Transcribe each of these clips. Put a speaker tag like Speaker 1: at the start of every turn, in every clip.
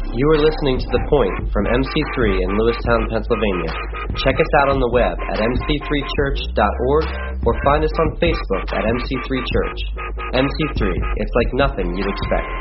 Speaker 1: You are listening to The Point from MC3 in Lewistown, Pennsylvania. Check us out on the web at mc3church.org or find us on Facebook at MC3 Church. MC3, it's like nothing you'd expect.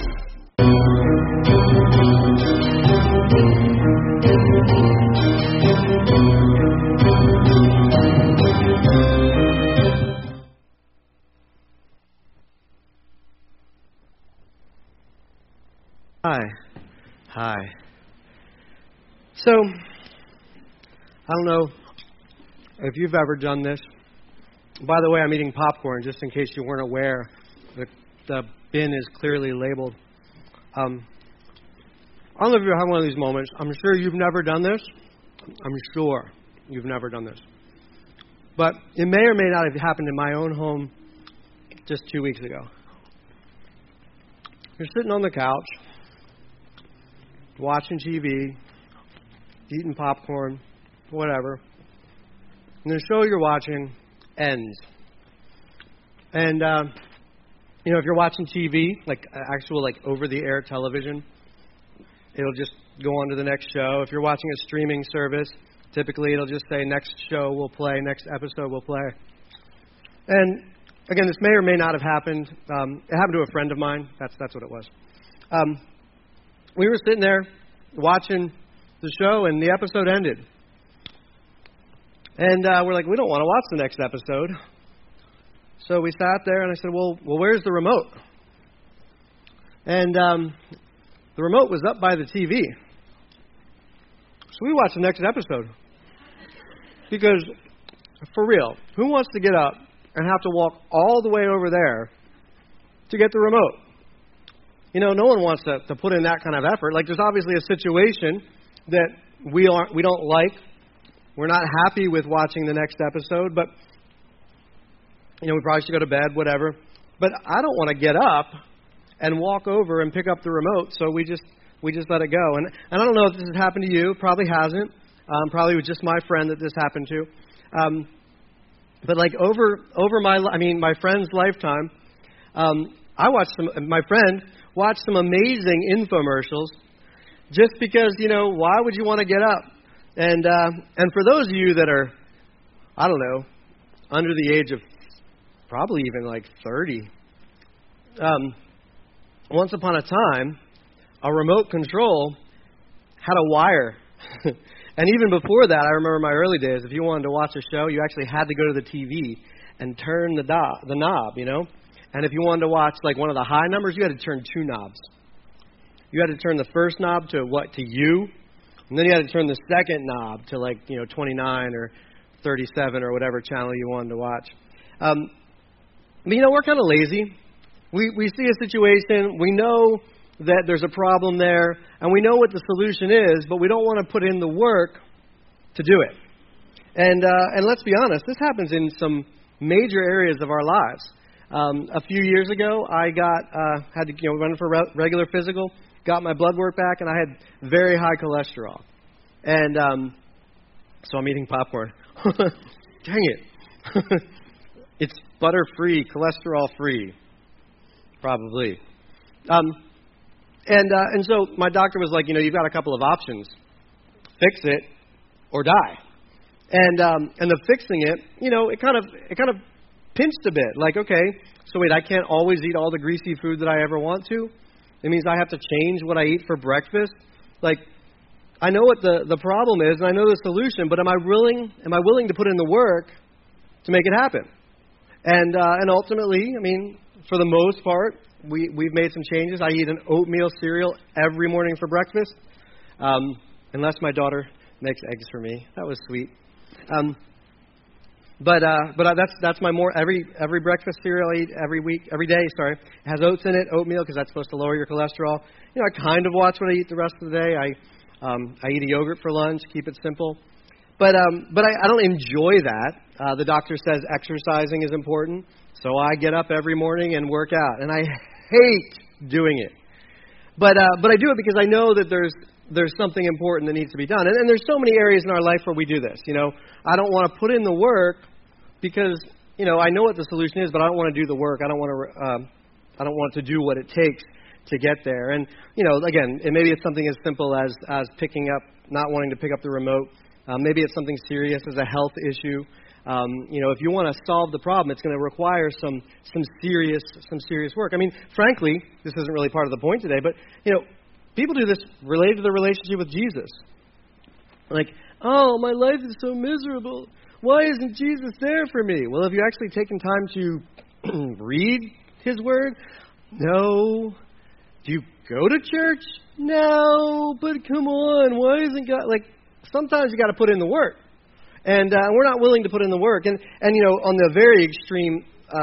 Speaker 2: Hi. So, I don't know if you've ever done this. By the way, I'm eating popcorn, just in case you weren't aware. The bin is clearly labeled. I don't know if you have one of these moments. I'm sure you've never done this. I'm sure you've never done this. But it may or may not have happened in my own home just 2 weeks ago. You're sitting on the couch, watching TV, eating popcorn, whatever. And the show you're watching ends. And, if you're watching TV, like actual over-the-air television, it'll just go on to the next show. If you're watching a streaming service, typically it'll just say next show will play, next episode will play. And, again, this may or may not have happened. It happened to a friend of mine. That's what it was. We were sitting there watching the show, and the episode ended. And we're like, we don't want to watch the next episode. So we sat there, and I said, well, where's the remote? And the remote was up by the TV. So we watched the next episode. Because, for real, who wants to get up and have to walk all the way over there to get the remote? No one wants to put in that kind of effort. Like, there's obviously a situation that we don't like. We're not happy with watching the next episode, but, we probably should go to bed, whatever. But I don't want to get up and walk over and pick up the remote, so we just let it go. And I don't know if this has happened to you. Probably hasn't. Probably was just my friend that this happened to. But over my friend's lifetime, my friend watched some amazing infomercials just because, why would you want to get up? And for those of you that are, I don't know, under the age of probably even 30, once upon a time, a remote control had a wire. And even before that, I remember my early days, if you wanted to watch a show, you actually had to go to the TV and turn the knob, And if you wanted to watch one of the high numbers, you had to turn 2 knobs. You had to turn the first knob to you, and then you had to turn the second knob to 29 or 37 or whatever channel you wanted to watch. But we're kind of lazy. We see a situation, we know that there's a problem there, and we know what the solution is, but we don't want to put in the work to do it. And let's be honest, this happens in some major areas of our lives. A few years ago, I had to run for regular physical, got my blood work back, and I had very high cholesterol. And so I'm eating popcorn. Dang it. It's butter-free, cholesterol-free, probably. And so my doctor was like, you've got a couple of options. Fix it or die. And the fixing it, it kind of pinched a bit. Okay, so wait, I can't always eat all the greasy food that I ever want to? It means I have to change what I eat for breakfast? I know what the problem is, and I know the solution, but am I willing to put in the work to make it happen? And ultimately, for the most part, we've made some changes. I eat an oatmeal cereal every morning for breakfast, unless my daughter makes eggs for me. That was sweet. But that's my every breakfast cereal I eat every day. It has oats in it, oatmeal, because that's supposed to lower your cholesterol. I kind of watch what I eat the rest of the day. I eat a yogurt for lunch, keep it simple. But I don't enjoy that. The doctor says exercising is important, so I get up every morning and work out, and I hate doing it. But I do it because I know that there's something important that needs to be done. And there's so many areas in our life where we do this. I don't want to put in the work because, I know what the solution is, but I don't want to do the work. I don't want to do what it takes to get there. And, again, maybe it's something as simple as not wanting to pick up the remote. Maybe it's something serious as a health issue. If you want to solve the problem, it's going to require some serious work. I mean, frankly, this isn't really part of the point today, but, people do this related to their relationship with Jesus. Like, oh, my life is so miserable. Why isn't Jesus there for me? Well, have you actually taken time to read His Word? No. Do you go to church? No. But come on, why isn't God... sometimes you got to put in the work. And we're not willing to put in the work. And on the very extreme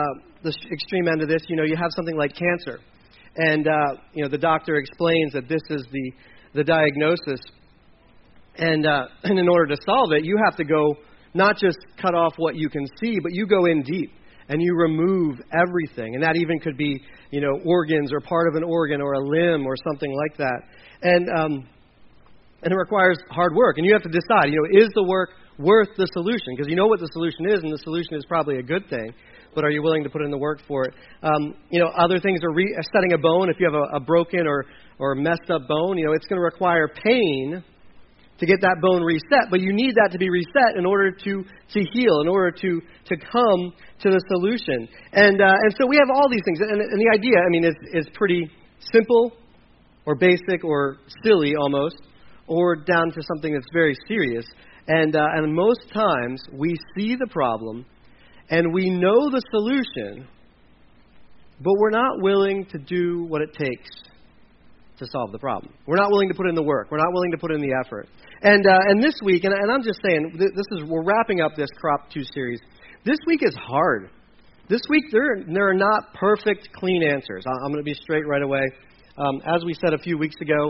Speaker 2: end of this, you have something like cancer. And, the doctor explains that this is the diagnosis. And in order to solve it, you have to go not just cut off what you can see, but you go in deep and you remove everything. And that even could be, organs or part of an organ or a limb or something like that. And it requires hard work. And you have to decide, is the work worth the solution? Because you know what the solution is, and the solution is probably a good thing. But are you willing to put in the work for it? Other things are setting a bone. If you have a broken or messed up bone, it's going to require pain to get that bone reset. But you need that to be reset in order to heal, in order to come to the solution. And so we have all these things. And the idea, is pretty simple or basic or silly almost, or down to something that's very serious. And most times we see the problem and we know the solution, but we're not willing to do what it takes to solve the problem. We're not willing to put in the work. We're not willing to put in the effort. And this week, and I'm just saying, we're wrapping up this Crop 2 series. This week is hard. This week there are not perfect, clean answers. I'm going to be straight right away. As we said a few weeks ago,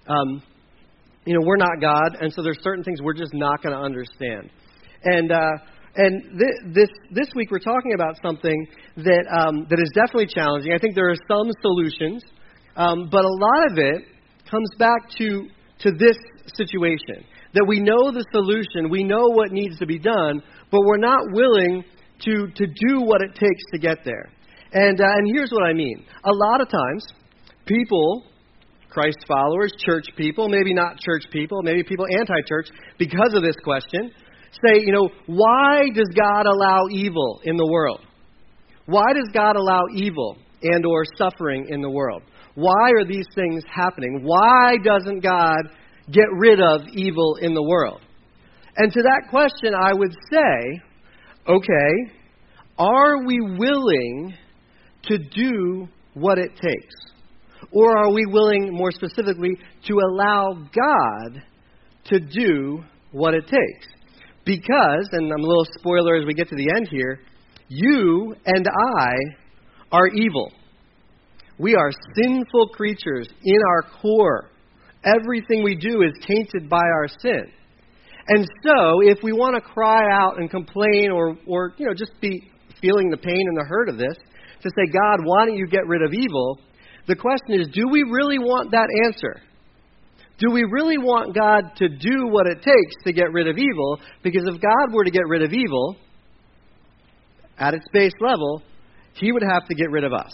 Speaker 2: we're not God, and so there's certain things we're just not going to understand. And this week we're talking about something that is definitely challenging. I think there are some solutions, but a lot of it comes back to this situation, that we know the solution, we know what needs to be done, but we're not willing to do what it takes to get there. And here's what I mean. A lot of times, people, Christ followers, church people, maybe not church people, maybe people anti-church, because of this question, say, why does God allow evil in the world? Why does God allow evil and or suffering in the world? Why are these things happening? Why doesn't God get rid of evil in the world? And to that question, I would say, okay, are we willing to do what it takes? Or are we willing, more specifically, to allow God to do what it takes? Because, and I'm a little spoiler as we get to the end here, you and I are evil. We are sinful creatures in our core. Everything we do is tainted by our sin. And so, if we want to cry out and complain or just be feeling the pain and the hurt of this, to say, God, why don't you get rid of evil? The question is, do we really want that answer? Do we really want God to do what it takes to get rid of evil? Because if God were to get rid of evil, at its base level, He would have to get rid of us.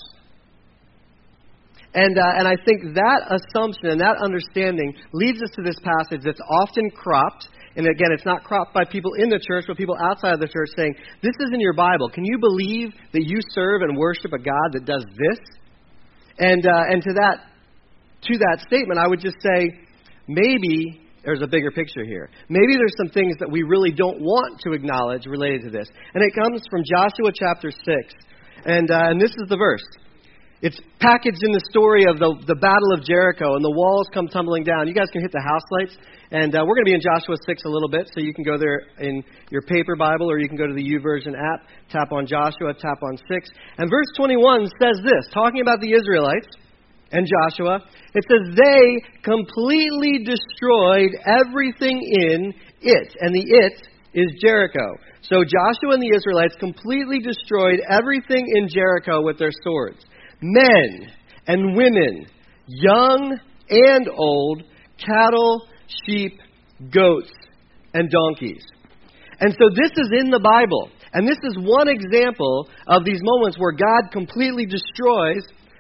Speaker 2: And I think that assumption and that understanding leads us to this passage that's often cropped. And again, it's not cropped by people in the church, but people outside of the church saying, this is in your Bible. Can you believe that you serve and worship a God that does this? And to that statement, I would just say, maybe there's a bigger picture here. Maybe there's some things that we really don't want to acknowledge related to this. And it comes from Joshua chapter 6. And this is the verse. It's packaged in the story of the Battle of Jericho, and the walls come tumbling down. You guys can hit the house lights. And we're going to be in Joshua 6 a little bit, so you can go there in your paper Bible, or you can go to the YouVersion app, tap on Joshua, tap on 6. And verse 21 says this, talking about the Israelites and Joshua. It says, they completely destroyed everything in it. And the it is Jericho. So Joshua and the Israelites completely destroyed everything in Jericho with their swords. Men and women, young and old, cattle, sheep, goats, and donkeys. And so this is in the Bible. And this is one example of these moments where God completely destroys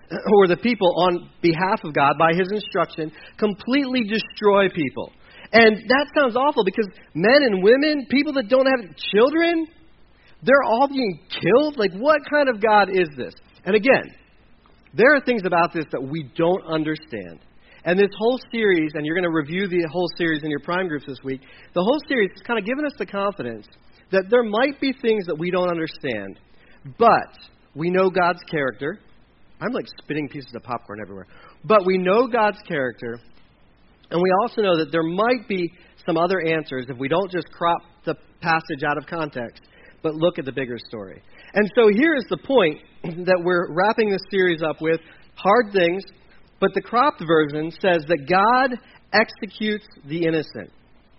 Speaker 2: or the people on behalf of God by his instruction, completely destroy people. And that sounds awful because men and women, people that don't have children, they're all being killed? Like, what kind of God is this? And again, there are things about this that we don't understand. And this whole series, and you're going to review the whole series in your prime groups this week, the whole series is kind of giving us the confidence that there might be things that we don't understand, but we know God's character. I'm like spitting pieces of popcorn everywhere. But we know God's character, and we also know that there might be some other answers if we don't just crop the passage out of context, but look at the bigger story. And so here is the point that we're wrapping this series up with, hard things, but the cropped version says that God executes the innocent.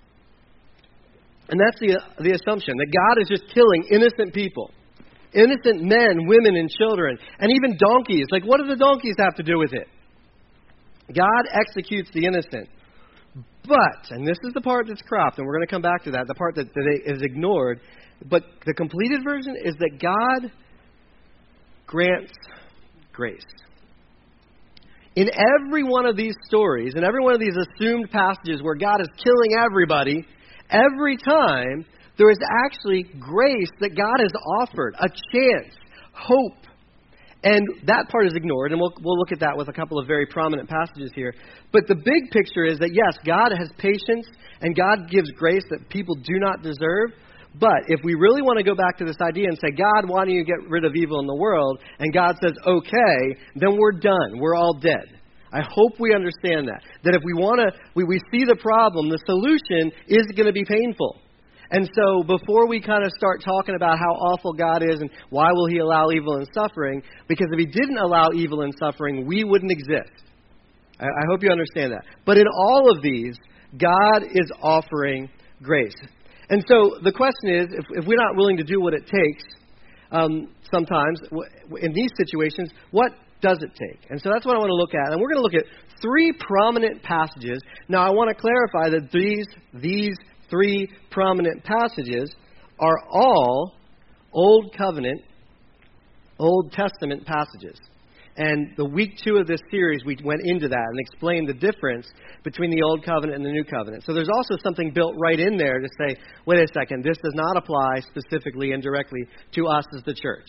Speaker 2: And that's the assumption, that God is just killing innocent people. Innocent men, women, and children. And even donkeys. Like, what do the donkeys have to do with it? God executes the innocent. But, and this is the part that's cropped, and we're going to come back to that, the part that is ignored, but the completed version is that God grants grace. In every one of these stories, in every one of these assumed passages where God is killing everybody, every time there is actually grace that God has offered, a chance, hope. And that part is ignored, and we'll look at that with a couple of very prominent passages here. But the big picture is that, yes, God has patience, and God gives grace that people do not deserve. But if we really want to go back to this idea and say, God, why don't you get rid of evil in the world? And God says, okay, then we're done. We're all dead. I hope we understand that. That if we want to, we see the problem, the solution is going to be painful. And so before we kind of start talking about how awful God is and why will he allow evil and suffering, because if he didn't allow evil and suffering, we wouldn't exist. I hope you understand that. But in all of these, God is offering grace. And so the question is, if we're not willing to do what it takes, sometimes in these situations, what does it take? And so that's what I want to look at. And we're going to look at three prominent passages. Now, I want to clarify that these three prominent passages are all Old Covenant, Old Testament passages. And the week 2 of this series, we went into that and explained the difference between the Old Covenant and the New Covenant. So there's also something built right in there to say, wait a second, this does not apply specifically and directly to us as the church.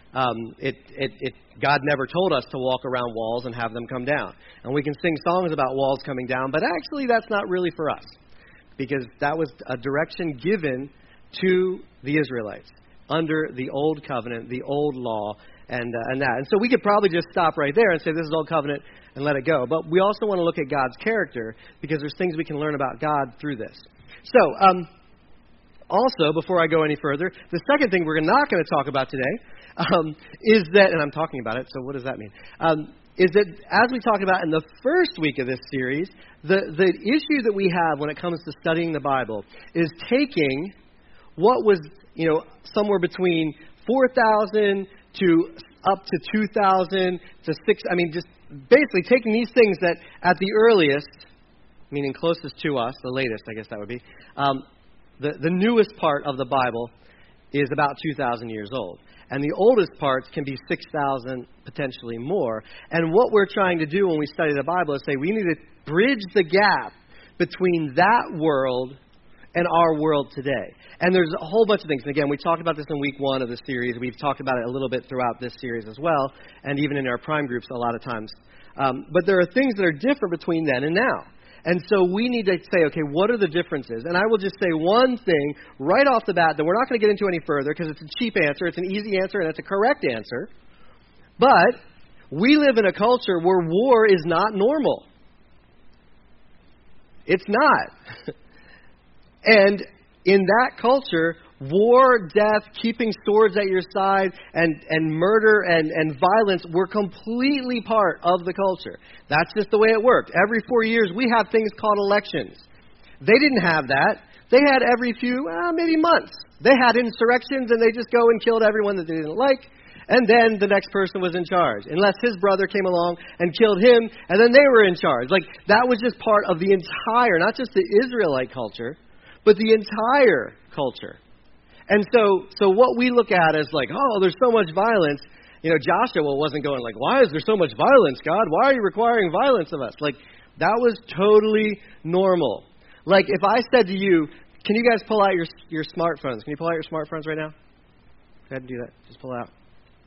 Speaker 2: God never told us to walk around walls and have them come down. And we can sing songs about walls coming down, but actually that's not really for us, because that was a direction given to the Israelites under the Old Covenant, the Old Law, and that. And so we could probably just stop right there and say this is Old Covenant and let it go. But we also want to look at God's character, because there's things we can learn about God through this. So, also, before I go any further, the second thing we're not going to talk about today is that, and I'm talking about it, so what does that mean? Is that as we talked about in the first week of this series, the issue that we have when it comes to studying the Bible is taking what was, somewhere between 4,000 to up to 2,000 to 6. I mean, just basically taking these things that at the earliest, meaning closest to us, the latest, I guess that would be, the newest part of the Bible is about 2,000 years old. And the oldest parts can be 6,000, potentially more. And what we're trying to do when we study the Bible is say we need to bridge the gap between that world and our world today. And there's a whole bunch of things. And again, we talked about this in week 1 of the series. We've talked about it a little bit throughout this series as well, and even in our prime groups a lot of times. But there are things that are different between then and now. And so we need to say, okay, what are the differences? And I will just say one thing right off the bat that we're not going to get into any further because it's a cheap answer, it's an easy answer, and it's a correct answer. But we live in a culture where war is not normal. It's not. And in that culture, war, death, keeping swords at your side, and murder and violence were completely part of the culture. That's just the way it worked. Every 4 years, we have things called elections. They didn't have that. They had every few, maybe months. They had insurrections, and they just go and killed everyone that they didn't like, and then the next person was in charge. Unless his brother came along and killed him, and then they were in charge. Like, that was just part of the entire, not just the Israelite culture, but the entire culture. And so what we look at is like, oh, there's so much violence. Joshua wasn't going like, why is there so much violence, God? Why are you requiring violence of us? Like, that was totally normal. Like, if I said to you, can you guys pull out your smartphones? Can you pull out your smartphones right now? Go ahead and do that. Just pull it out.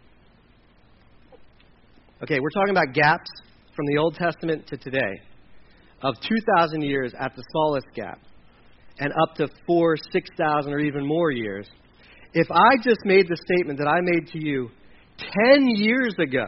Speaker 2: Okay, we're talking about gaps from the Old Testament to today of 2,000 years at the smallest gap and up to 4,000, 6,000 or even more years. If I just made the statement that I made to you 10 years ago,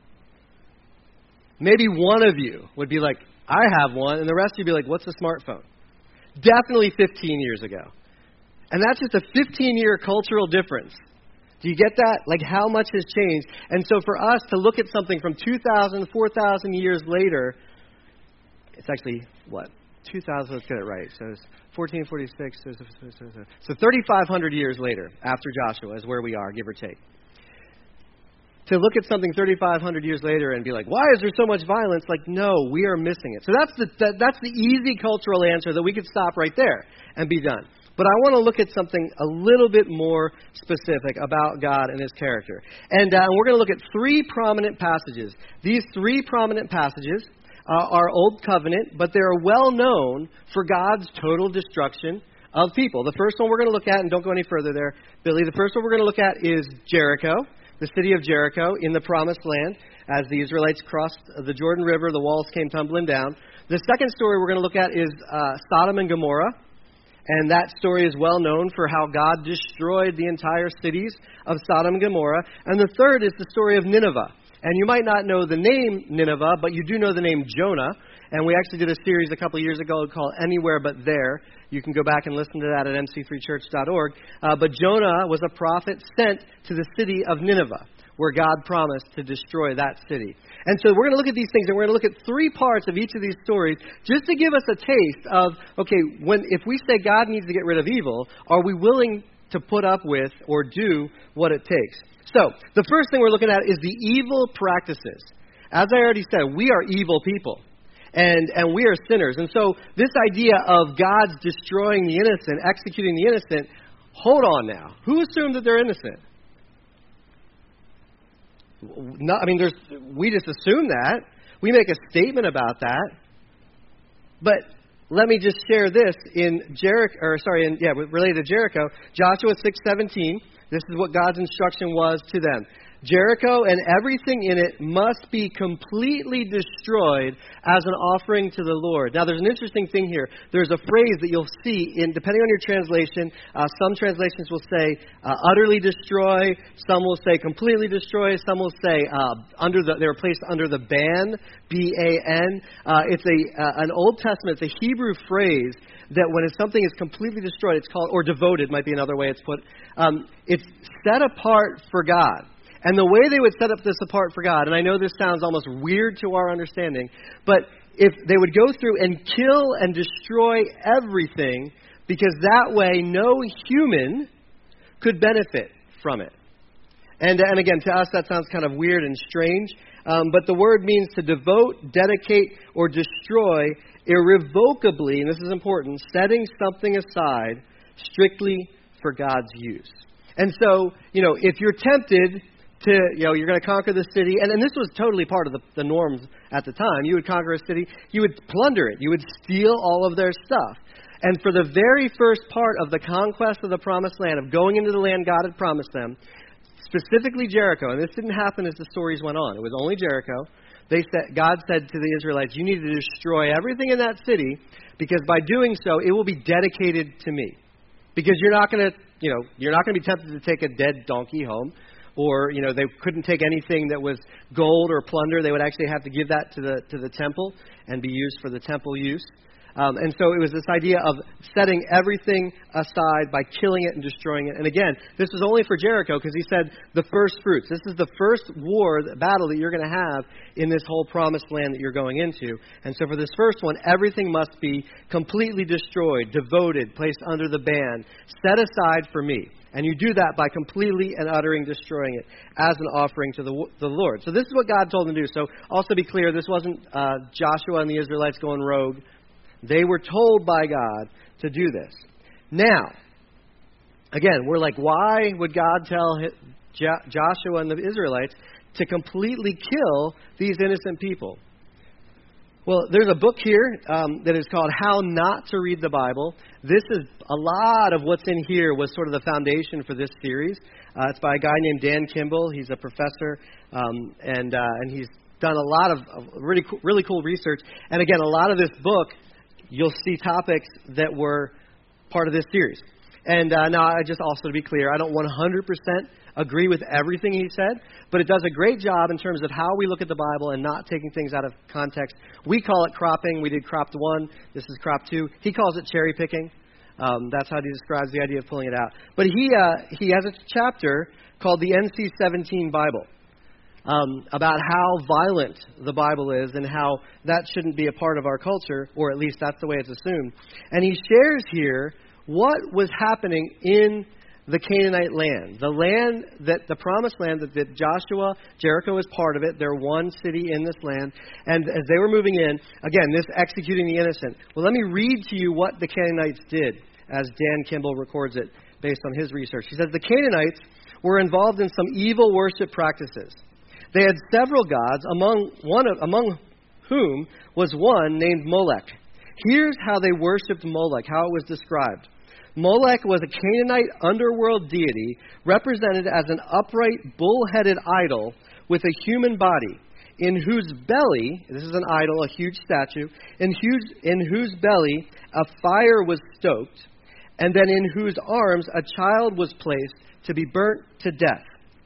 Speaker 2: maybe one of you would be like, I have one, and the rest of you would be like, what's a smartphone? Definitely 15 years ago. And that's just a 15-year cultural difference. Do you get that? Like, how much has changed? And so for us to look at something from 2,000, 4,000 years later, it's actually, 2,000, let's get it right. So it's 1446, so 3,500 years later, after Joshua, is where we are, give or take. To look at something 3,500 years later and be like, why is there so much violence? Like, no, we are missing it. So that's the easy cultural answer that we could stop right there and be done. But I want to look at something a little bit more specific about God and His character. And we're going to look at three prominent passages. These three prominent passages are Old Covenant, but they're well known for God's total destruction of people. The first one we're going to look at, and don't go any further there, Billy, the first one we're going to look at is Jericho, the city of Jericho in the Promised Land. As the Israelites crossed the Jordan River, the walls came tumbling down. The second story we're going to look at is Sodom and Gomorrah. And that story is well known for how God destroyed the entire cities of Sodom and Gomorrah. And the third is the story of Nineveh. And you might not know the name Nineveh, but you do know the name Jonah. And we actually did a series a couple of years ago called Anywhere But There. You can go back and listen to that at mc3church.org. But Jonah was a prophet sent to the city of Nineveh, where God promised to destroy that city. And so we're going to look at these things, and we're going to look at three parts of each of these stories just to give us a taste of, okay, if we say God needs to get rid of evil, are we willing to put up with or do what it takes? So the first thing we're looking at is the evil practices. As I already said, we are evil people. And we are sinners. And so this idea of God's destroying the innocent, executing the innocent, hold on now. Who assumed that they're innocent? We just assume that. We make a statement about that. But let me just share this related to Jericho, Joshua 6:17. This is what God's instruction was to them. Jericho and everything in it must be completely destroyed as an offering to the Lord. Now, there's an interesting thing here. There's a phrase that you'll see, depending on your translation. Some translations will say utterly destroy. Some will say completely destroy. Some will say they were placed under the ban, B-A-N. It's an Old Testament, it's a Hebrew phrase that when something is completely destroyed, it's called, or devoted might be another way it's put. It's set apart for God. And the way they would set up this apart for God, and I know this sounds almost weird to our understanding, but if they would go through and kill and destroy everything, because that way no human could benefit from it. And again, to us that sounds kind of weird and strange, but the word means to devote, dedicate, or destroy irrevocably, and this is important, setting something aside strictly for God's use. And so, if you're tempted to, you're going to conquer the city, and this was totally part of the norms at the time. You would conquer a city, you would plunder it, you would steal all of their stuff. And for the very first part of the conquest of the Promised Land, of going into the land God had promised them, specifically Jericho, and this didn't happen as the stories went on, it was only Jericho, God said to the Israelites, you need to destroy everything in that city, because by doing so, it will be dedicated to me. Because you're not going to be tempted to take a dead donkey home, or they couldn't take anything that was gold or plunder. They would actually have to give that to the temple and be used for the temple use. And so it was this idea of setting everything aside by killing it and destroying it. And again, this was only for Jericho because he said the first fruits. This is the first battle that you're going to have in this whole promised land that you're going into. And so for this first one, everything must be completely destroyed, devoted, placed under the ban, set aside for me. And you do that by completely and uttering destroying it as an offering to the Lord. So this is what God told them to do. So also be clear, this wasn't Joshua and the Israelites going rogue. They were told by God to do this. Now, again, we're like, why would God tell Joshua and the Israelites to completely kill these innocent people. Well, there's a book here that is called How Not to Read the Bible. This is a lot of what's in here was sort of the foundation for this series. It's by a guy named Dan Kimball. He's a professor, and he's done a lot of really cool research. And again, a lot of this book, you'll see topics that were part of this series. And now, I just also to be clear, I don't 100% agree with everything he said, but it does a great job in terms of how we look at the Bible and not taking things out of context. We call it cropping. We did cropped 1. This is crop 2. He calls it cherry picking. That's how he describes the idea of pulling it out. But he has a chapter called the NC-17 Bible about how violent the Bible is and how that shouldn't be a part of our culture, or at least that's the way it's assumed. And he shares here what was happening in the Canaanite land, the promised land that Joshua, Jericho is part of it. They're one city in this land. And as they were moving in, again, this executing the innocent. Well, let me read to you what the Canaanites did, as Dan Kimball records it based on his research. He says, the Canaanites were involved in some evil worship practices. They had several gods, among whom was one named Molech. Here's how they worshipped Molech, how it was described. Molech was a Canaanite underworld deity represented as an upright, bull-headed idol with a human body, in whose belly, this is an idol, a huge statue, in whose belly a fire was stoked, and then in whose arms a child was placed to be burnt to death.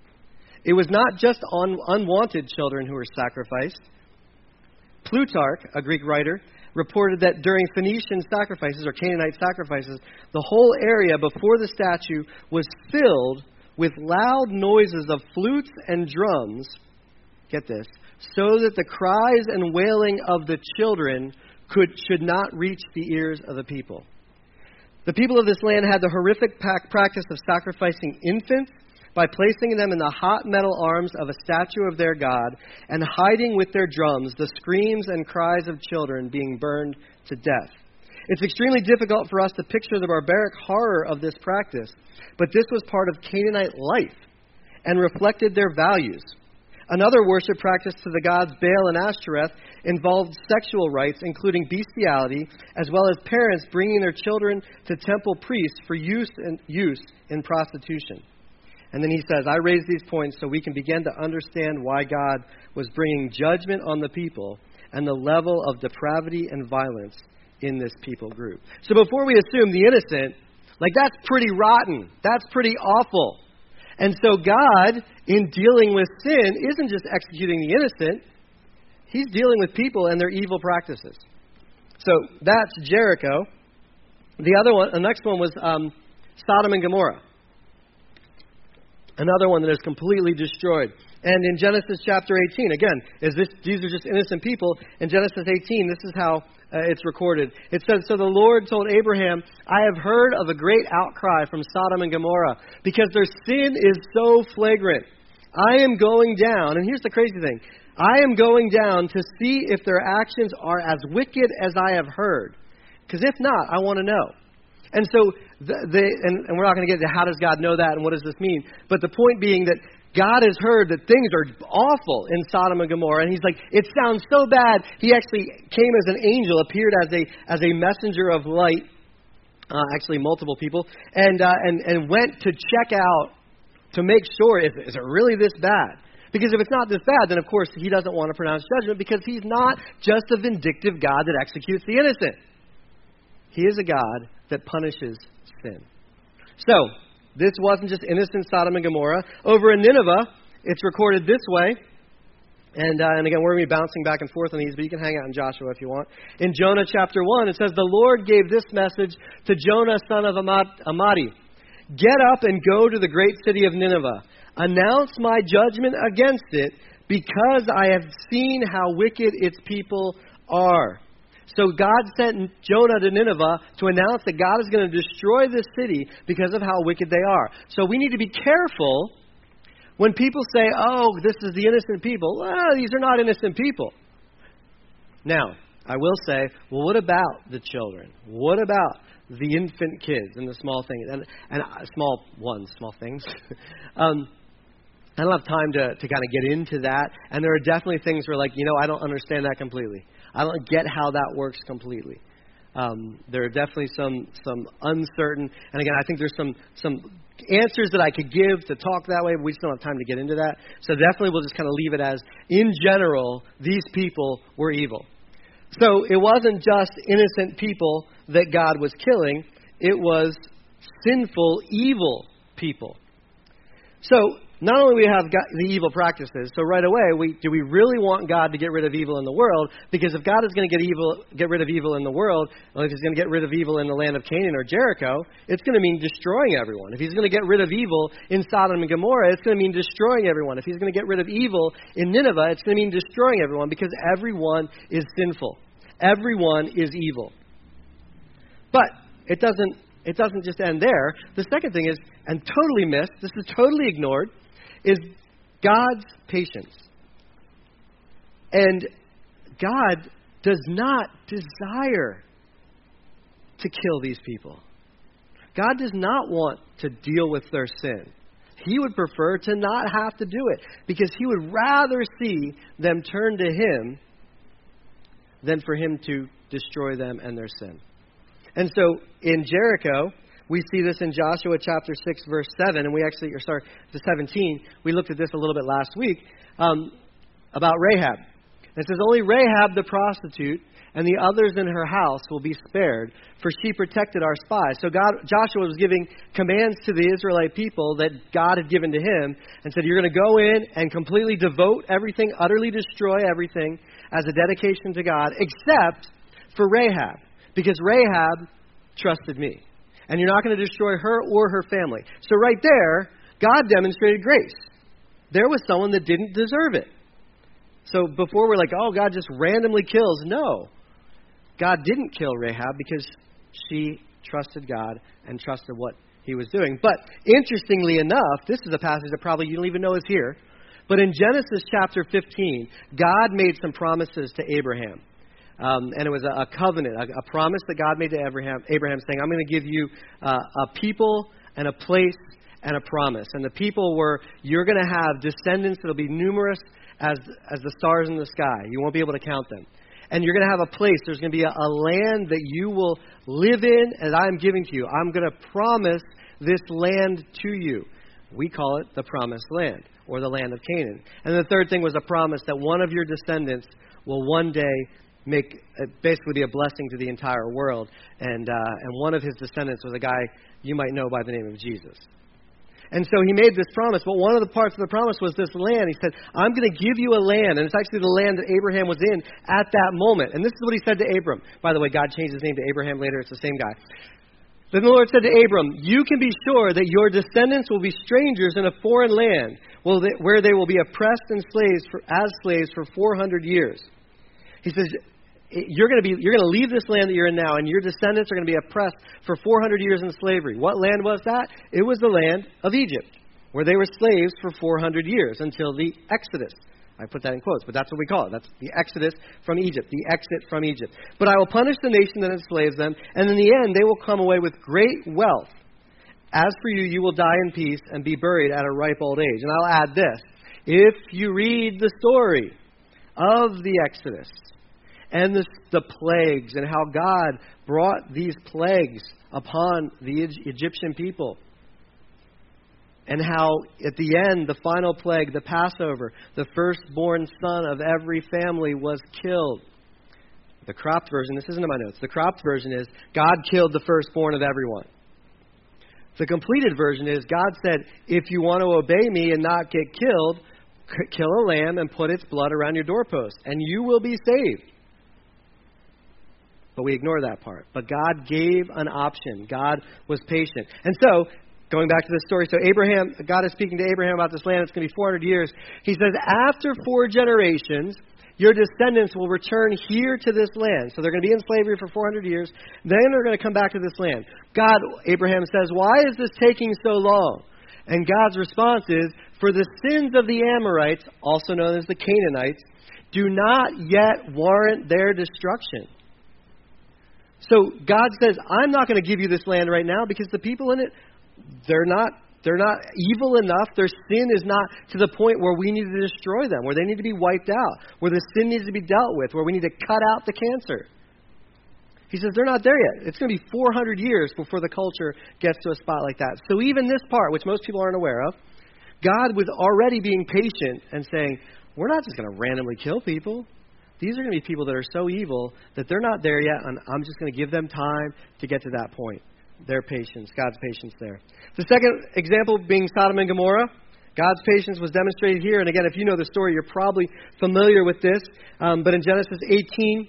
Speaker 2: It was not just unwanted children who were sacrificed. Plutarch, a Greek writer, reported that during Phoenician sacrifices, or Canaanite sacrifices, the whole area before the statue was filled with loud noises of flutes and drums, get this, so that the cries and wailing of the children should not reach the ears of the people. The people of this land had the horrific practice of sacrificing infants by placing them in the hot metal arms of a statue of their god and hiding with their drums the screams and cries of children being burned to death. It's extremely difficult for us to picture the barbaric horror of this practice, but this was part of Canaanite life and reflected their values. Another worship practice to the gods Baal and Ashtoreth involved sexual rites, including bestiality, as well as parents bringing their children to temple priests for use in prostitution. And then he says, I raise these points so we can begin to understand why God was bringing judgment on the people and the level of depravity and violence in this people group. So before we assume the innocent, that's pretty rotten. That's pretty awful. And so God, in dealing with sin, isn't just executing the innocent. He's dealing with people and their evil practices. So that's Jericho. The next one was Sodom and Gomorrah. Another one that is completely destroyed. And in Genesis chapter 18, again, these are just innocent people. In Genesis 18, this is how it's recorded. It says, so the Lord told Abraham, I have heard of a great outcry from Sodom and Gomorrah because their sin is so flagrant. I am going down, and here's the crazy thing. I am going down to see if their actions are as wicked as I have heard. Because if not, I want to know. And so, and we're not going to get into how does God know that and what does this mean. But the point being that God has heard that things are awful in Sodom and Gomorrah. And he's like, it sounds so bad. He actually came as an angel, appeared as a messenger of light, actually multiple people, and went to check out to make sure, is it really this bad? Because if it's not this bad, then of course he doesn't want to pronounce judgment because he's not just a vindictive God that executes the innocent. He is a God that punishes sin. So, this wasn't just innocent Sodom and Gomorrah. Over in Nineveh, it's recorded this way. And again, we're going to be bouncing back and forth on these, but you can hang out in Joshua if you want. In Jonah chapter 1, it says, the Lord gave this message to Jonah, son of Amittai. Get up and go to the great city of Nineveh. Announce my judgment against it, because I have seen how wicked its people are. So God sent Jonah to Nineveh to announce that God is going to destroy this city because of how wicked they are. So we need to be careful when people say, oh, this is the innocent people. Well, these are not innocent people. Now, I will say, well, what about the children? What about the infant kids and the small things and small things? I don't have time to kind of get into that. And there are definitely things where, like, I don't understand that completely. I don't get how that works completely. There are definitely some uncertain, and again, I think there's some answers that I could give to talk that way, but we just don't have time to get into that. So definitely we'll just kind of leave it as, in general, these people were evil. So it wasn't just innocent people that God was killing. It was sinful, evil people. So not only we have the evil practices, so right away, do we really want God to get rid of evil in the world? Because if God is going to get rid of evil in the world, well, if He's going to get rid of evil in the land of Canaan or Jericho, it's going to mean destroying everyone. If He's going to get rid of evil in Sodom and Gomorrah, it's going to mean destroying everyone. If He's going to get rid of evil in Nineveh, it's going to mean destroying everyone, because everyone is sinful. Everyone is evil. But it doesn't just end there. The second thing is, and totally missed, this is totally ignored, is God's patience. And God does not desire to kill these people. God does not want to deal with their sin. He would prefer to not have to do it, because He would rather see them turn to Him than for Him to destroy them and their sin. And so in Jericho, we see this in Joshua chapter 6, verse 7, and we actually, to 17, we looked at this a little bit last week, about Rahab. It says, only Rahab the prostitute and the others in her house will be spared, for she protected our spies. So Joshua was giving commands to the Israelite people that God had given to him, and said, you're going to go in and completely devote everything, utterly destroy everything as a dedication to God, except for Rahab, because Rahab trusted me. And you're not going to destroy her or her family. So right there, God demonstrated grace. There was someone that didn't deserve it. So before we're like, oh, God just randomly kills. No. God didn't kill Rahab because she trusted God and trusted what He was doing. But interestingly enough, this is a passage that probably you don't even know is here. But in Genesis chapter 15, God made some promises to Abraham. And it was a covenant, a promise that God made to Abraham saying, I'm going to give you a people and a place and a promise. And the people were, you're going to have descendants that will be numerous as the stars in the sky. You won't be able to count them. And you're going to have a place. There's going to be a land that you will live in, and I'm giving to you. I'm going to promise this land to you. We call it the promised land, or the land of Canaan. And the third thing was a promise that one of your descendants will one day basically be a blessing to the entire world. And one of his descendants was a guy you might know by the name of Jesus. And so He made this promise, but one of the parts of the promise was this land. He said, I'm going to give you a land, and it's actually the land that Abraham was in at that moment. And this is what He said to Abram. By the way, God changed his name to Abraham later. It's the same guy. Then the Lord said to Abram, you can be sure that your descendants will be strangers in a foreign land, where they will be oppressed and as slaves for 400 years. He says, you're going to leave this land that you're in now, and your descendants are going to be oppressed for 400 years in slavery. What land was that? It was the land of Egypt, where they were slaves for 400 years until the Exodus. I put that in quotes, but that's what we call it. That's the Exodus from Egypt, the exit from Egypt. But I will punish the nation that enslaves them, and in the end they will come away with great wealth. As for you, you will die in peace and be buried at a ripe old age. And I'll add this. If you read the story of the Exodus, and the plagues, and how God brought these plagues upon the Egyptian people. And how, at the end, the final plague, the Passover, the firstborn son of every family was killed. The cropped version, this isn't in my notes, the cropped version is, God killed the firstborn of everyone. The completed version is, God said, if you want to obey me and not get killed, kill a lamb and put its blood around your doorpost, and you will be saved. But we ignore that part. But God gave an option. God was patient. And so, going back to this story, so God is speaking to Abraham about this land. It's going to be 400 years. He says, after 4 generations, your descendants will return here to this land. So they're going to be in slavery for 400 years. Then they're going to come back to this land. Abraham says, why is this taking so long? And God's response is, for the sins of the Amorites, also known as the Canaanites, do not yet warrant their destruction. So God says, I'm not going to give you this land right now because the people in it, they're not They're not evil enough. Their sin is not to the point where we need to destroy them, where they need to be wiped out, where the sin needs to be dealt with, where we need to cut out the cancer. He says they're not there yet. It's going to be 400 years before the culture gets to a spot like that. So even this part, which most people aren't aware of, God was already being patient and saying, we're not just going to randomly kill people. These are going to be people that are so evil that they're not there yet, and I'm just going to give them time to get to that point. Their patience, God's patience there. The second example being Sodom and Gomorrah. God's patience was demonstrated here. And again, if you know the story, you're probably familiar with this. But in Genesis 18,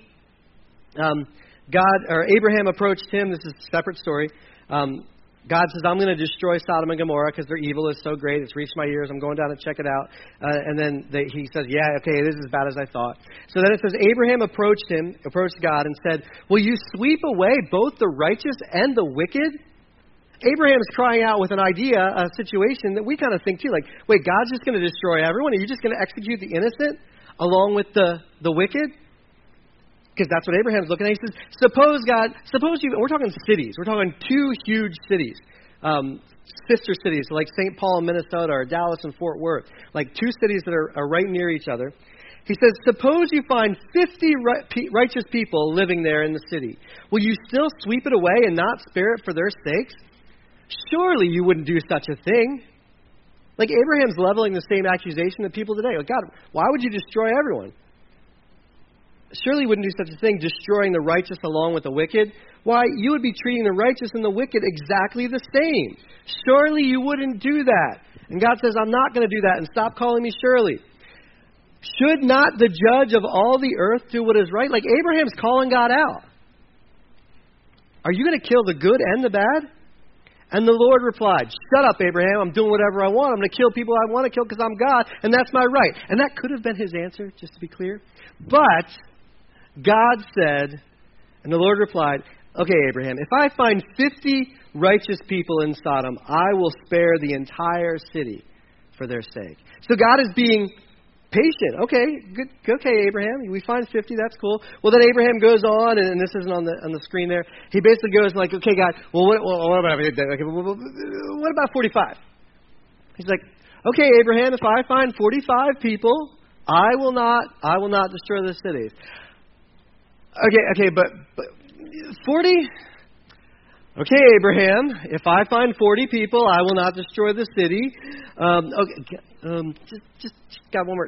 Speaker 2: Abraham approached him. This is a separate story. God says, I'm going to destroy Sodom and Gomorrah because their evil is so great. It's reached my ears. I'm going down to check it out. And then he says, yeah, okay, this is as bad as I thought. So then it says, Abraham approached God and said, will you sweep away both the righteous and the wicked? Abraham's crying out with an idea, a situation that we kind of think too. Like, wait, God's just going to destroy everyone? Are you just going to execute the innocent along with the wicked? Because that's what Abraham's looking at. He says, we're talking cities. We're talking two huge cities, sister cities, like St. Paul, Minnesota, or Dallas and Fort Worth, like two cities that are right near each other. He says, suppose you find 50 righteous people living there in the city. Will you still sweep it away and not spare it for their sakes? Surely you wouldn't do such a thing. Like Abraham's leveling the same accusation that people today. Like, God, why would you destroy everyone? Surely you wouldn't do such a thing, destroying the righteous along with the wicked. Why, you would be treating the righteous and the wicked exactly the same. Surely you wouldn't do that. And God says, I'm not going to do that, and stop calling me Surely. Should not the judge of all the earth do what is right? Like Abraham's calling God out. Are you going to kill the good and the bad? And the Lord replied, shut up, Abraham. I'm doing whatever I want. I'm going to kill people I want to kill because I'm God, and that's my right. And that could have been his answer, just to be clear. But God said, and the Lord replied, okay, Abraham, if I find 50 righteous people in Sodom, I will spare the entire city for their sake. So God is being patient. Okay, good. Okay, Abraham, we find 50. That's cool. Well, then Abraham goes on, and this isn't on the screen there. He basically goes like, okay, God, what about 45? He's like, okay, Abraham, if I find 45 people, I will not destroy the cities. Okay, but 40? Okay, Abraham, if I find 40 people, I will not destroy the city. Just got one more.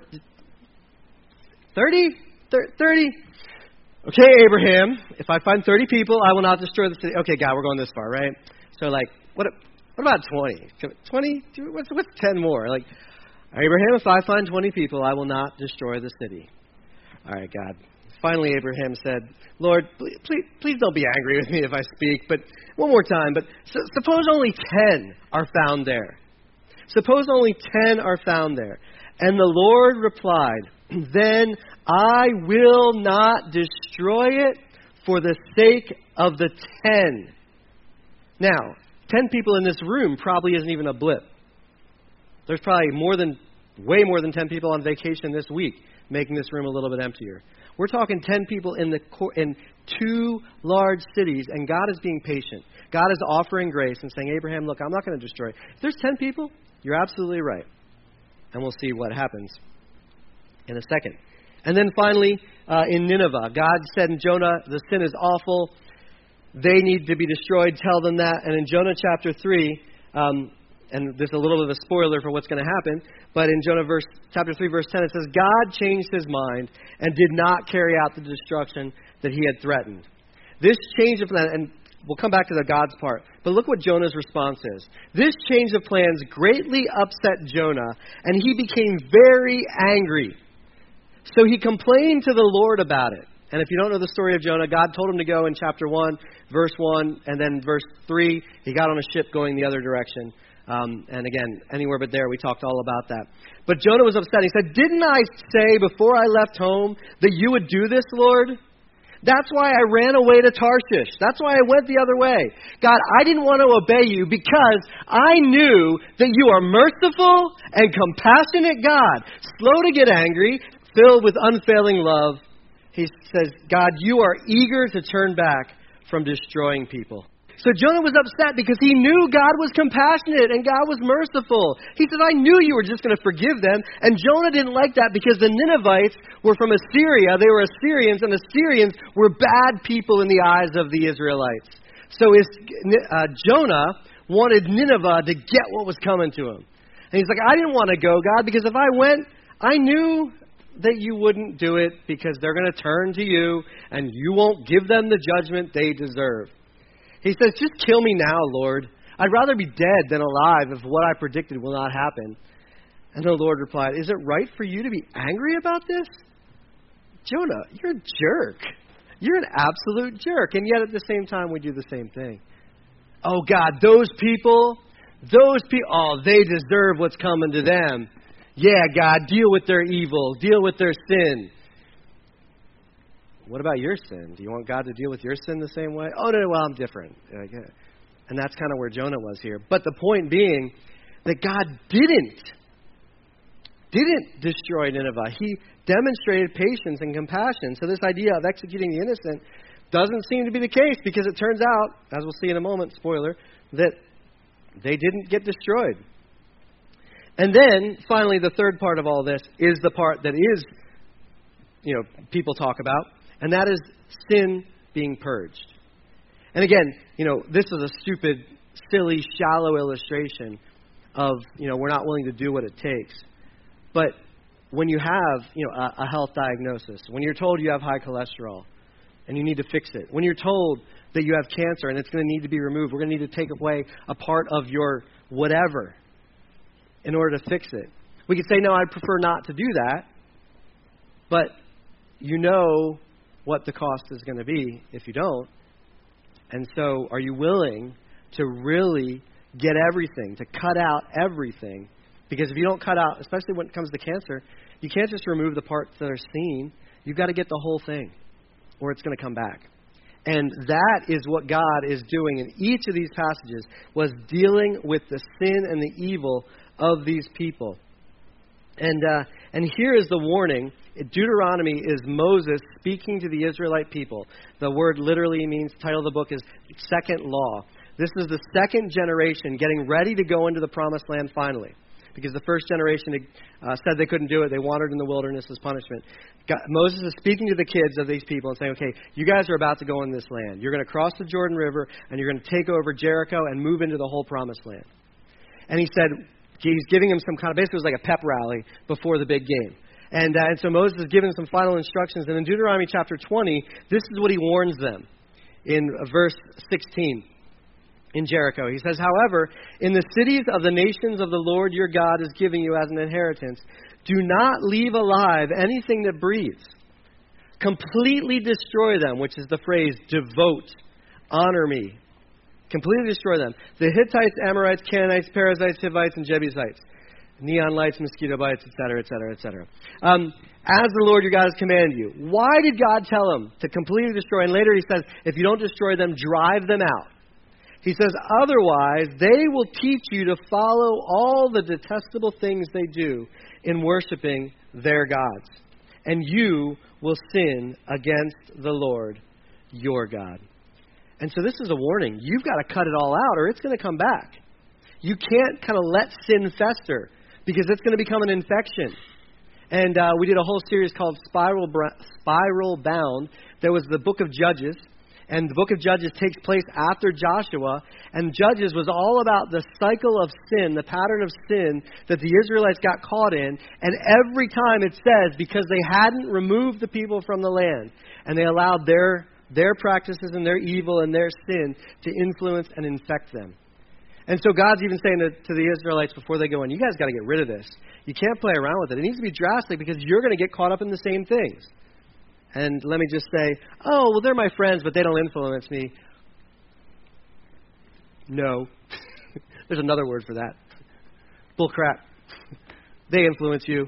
Speaker 2: 30? 30? Okay, Abraham, if I find 30 people, I will not destroy the city. Okay, God, we're going this far, right? So, like, what about 20? 20? What's 10 more? Like, Abraham, if I find 20 people, I will not destroy the city. All right, God. Finally, Abraham said, Lord, please don't be angry with me if I speak, but one more time. But suppose only 10 are found there. Suppose only 10 are found there. And the Lord replied, then I will not destroy it for the sake of the 10. Now, 10 people in this room probably isn't even a blip. There's probably way more than 10 people on vacation this week, making this room a little bit emptier. We're talking 10 people in two large cities, and God is being patient. God is offering grace and saying, Abraham, look, I'm not going to destroy it. If there's 10 people, you're absolutely right. And we'll see what happens in a second. And then finally, in Nineveh, God said in Jonah, the sin is awful. They need to be destroyed. Tell them that. And in Jonah chapter 3, and there's a little bit of a spoiler for what's going to happen, but in Jonah chapter 3, verse 10, it says, God changed his mind and did not carry out the destruction that he had threatened. This change of plan, and we'll come back to the God's part, but look what Jonah's response is. This change of plans greatly upset Jonah, and he became very angry. So he complained to the Lord about it. And if you don't know the story of Jonah, God told him to go in chapter 1, verse 1, and then verse 3, he got on a ship going the other direction. And again, anywhere but there, we talked all about that. But Jonah was upset. He said, didn't I say before I left home that you would do this, Lord? That's why I ran away to Tarshish. That's why I went the other way. God, I didn't want to obey you because I knew that you are merciful and compassionate God, slow to get angry, filled with unfailing love. He says, God, you are eager to turn back from destroying people. So Jonah was upset because he knew God was compassionate and God was merciful. He said, I knew you were just going to forgive them. And Jonah didn't like that because the Ninevites were from Assyria. They were Assyrians, and Assyrians were bad people in the eyes of the Israelites. So Jonah wanted Nineveh to get what was coming to him. And he's like, I didn't want to go, God, because if I went, I knew that you wouldn't do it because they're going to turn to you and you won't give them the judgment they deserve. He says, just kill me now, Lord. I'd rather be dead than alive if what I predicted will not happen. And the Lord replied, is it right for you to be angry about this? Jonah, you're a jerk. You're an absolute jerk. And yet at the same time, we do the same thing. Oh, God, those people, oh, they deserve what's coming to them. Yeah, God, deal with their evil. Deal with their sin. What about your sin? Do you want God to deal with your sin the same way? Oh, no, well, I'm different. And that's kind of where Jonah was here. But the point being that God didn't destroy Nineveh. He demonstrated patience and compassion. So this idea of executing the innocent doesn't seem to be the case because it turns out, as we'll see in a moment, spoiler, that they didn't get destroyed. And then, finally, the third part of all this is the part that is, people talk about. And that is sin being purged. And again, this is a stupid, silly, shallow illustration of, we're not willing to do what it takes. But when you have, a health diagnosis, when you're told you have high cholesterol and you need to fix it, when you're told that you have cancer and it's going to need to be removed, we're going to need to take away a part of your whatever in order to fix it. We could say, no, I'd prefer not to do that. But you know what the cost is going to be if you don't. And so are you willing to really get everything, to cut out everything? Because if you don't cut out, especially when it comes to cancer, you can't just remove the parts that are seen. You've got to get the whole thing, or it's going to come back. And that is what God is doing in each of these passages, was dealing with the sin and the evil of these people. And here is the warning. Deuteronomy is Moses speaking to the Israelite people. The word literally means, the title of the book is Second Law. This is the second generation getting ready to go into the promised land finally. Because the first generation said they couldn't do it. They wandered in the wilderness as punishment. Moses is speaking to the kids of these people and saying, okay, you guys are about to go in this land. You're going to cross the Jordan River, and you're going to take over Jericho and move into the whole promised land. And he said, he's giving them some kind of, basically it was like a pep rally before the big game. And so Moses is giving some final instructions. And in Deuteronomy chapter 20, this is what he warns them in verse 16 in Jericho. He says, however, in the cities of the nations of the Lord your God is giving you as an inheritance, do not leave alive anything that breathes. Completely destroy them, which is the phrase, devote, honor me. Completely destroy them. The Hittites, Amorites, Canaanites, Perizzites, Hivites, and Jebusites. Neon lights, mosquito bites, etc., etc., etc. As the Lord your God has commanded you. Why did God tell him to completely destroy? And later he says, if you don't destroy them, drive them out. He says, otherwise, they will teach you to follow all the detestable things they do in worshiping their gods. And you will sin against the Lord your God. And so this is a warning. You've got to cut it all out or it's going to come back. You can't kind of let sin fester because it's going to become an infection. And we did a whole series called Spiral Bound. There was the book of Judges. And the book of Judges takes place after Joshua. And Judges was all about the cycle of sin, the pattern of sin that the Israelites got caught in. And every time it says, because they hadn't removed the people from the land, and they allowed their practices and their evil and their sin to influence and infect them. And so God's even saying to the Israelites before they go in, you guys got to get rid of this. You can't play around with it. It needs to be drastic because you're going to get caught up in the same things. And let me just say, oh, well, they're my friends, but they don't influence me. No. There's another word for that. Bull crap. They influence you.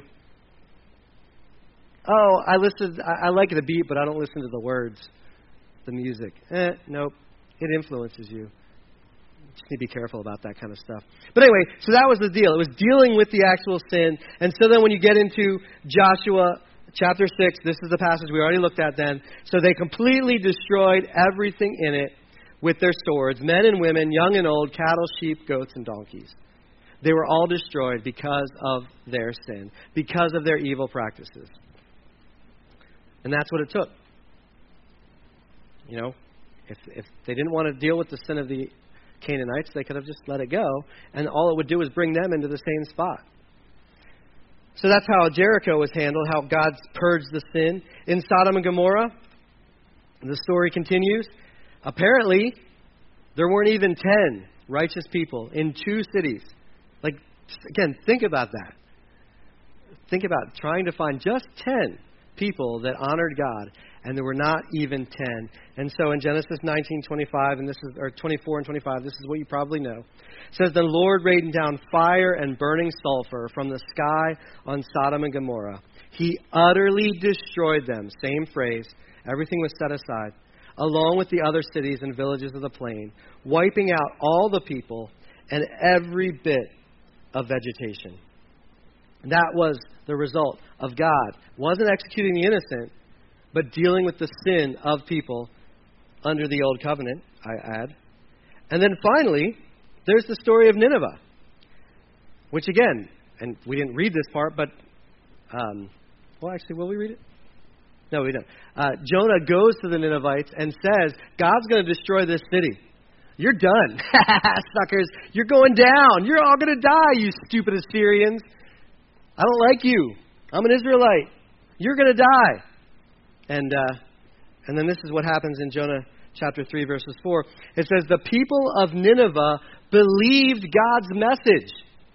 Speaker 2: Oh, I like the beat, but I don't listen to the words, the music. Nope. It influences you. Just need to be careful about that kind of stuff. But anyway, so that was the deal. It was dealing with the actual sin. And so then when you get into Joshua chapter 6, this is the passage we already looked at then. So they completely destroyed everything in it with their swords, men and women, young and old, cattle, sheep, goats, and donkeys. They were all destroyed because of their sin, because of their evil practices. And that's what it took. You know, if they didn't want to deal with the sin of the Canaanites, they could have just let it go, and all it would do is bring them into the same spot. So that's how Jericho was handled, how God purged the sin. In Sodom and Gomorrah, the story continues. Apparently, there weren't even 10 righteous people in 2 cities. Like, again, think about that. Think about trying to find just 10 people that honored God, and there were not even 10. And so in Genesis 19:25, and this is, or 24 and 25, this is what you probably know. It says, "The Lord rained down fire and burning sulfur from the sky on Sodom and Gomorrah. He utterly destroyed them." Same phrase. Everything was set aside, along with the other cities and villages of the plain, wiping out all the people and every bit of vegetation. That was the result of God. Wasn't executing the innocent, but dealing with the sin of people under the old covenant, I add. And then finally, there's the story of Nineveh, which again, and we didn't read this part, but, well, actually, will we read it? No, we don't. Jonah goes to the Ninevites and says, God's going to destroy this city. You're done. Suckers, you're going down. You're all going to die, you stupid Assyrians. I don't like you. I'm an Israelite. You're going to die. And then this is what happens in Jonah chapter 3, verses 4. It says, "The people of Nineveh believed God's message."